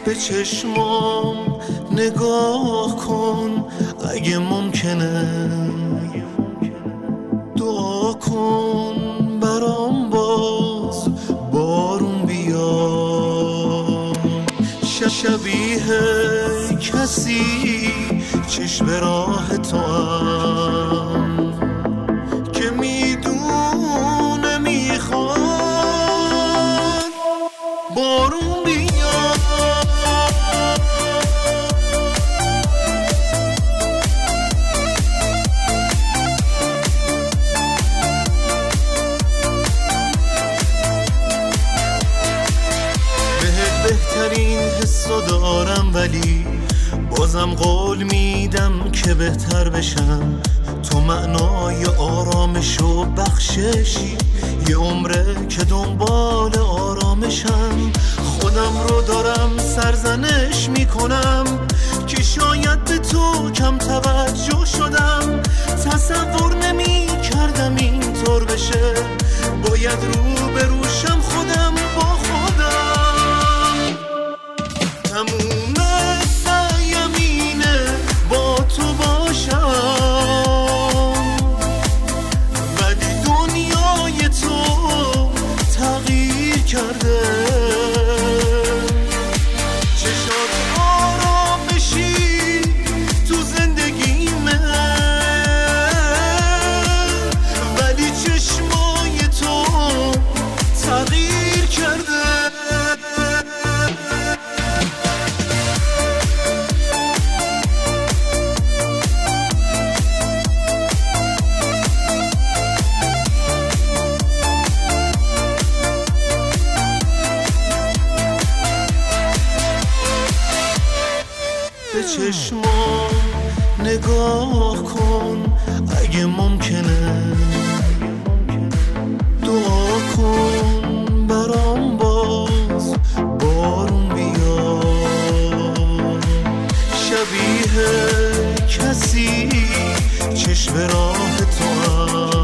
به چشمام نگاه کن اگه ممکنه، دعا کن برام باز بارون بیاد. شبیه کسی چشم راه تو هم که میدونه میخواد بارون بیاد. بهترین حسو دارم ولی بازم قول میدم که بهتر بشم. تو معنای آرامش و بخششی، یه عمره که دنبال آرامشم. خودم رو دارم سرزنش میکنم که شاید به تو کم توجه شدم. تصور نمی کردم اینطور بشه، باید رو به روشم خودم با خودم. تموم سعیم اینه با تو باشم، ولی دنیای تو تغییر کرده. چشات آرامشی تو زندگیمه، ولی چشمای تو تغییر کرده. به چشمام نگاه کن اگه ممکنه، دعا کن برام باز بارون بیاد. شبیه کسی چشم راه تو هم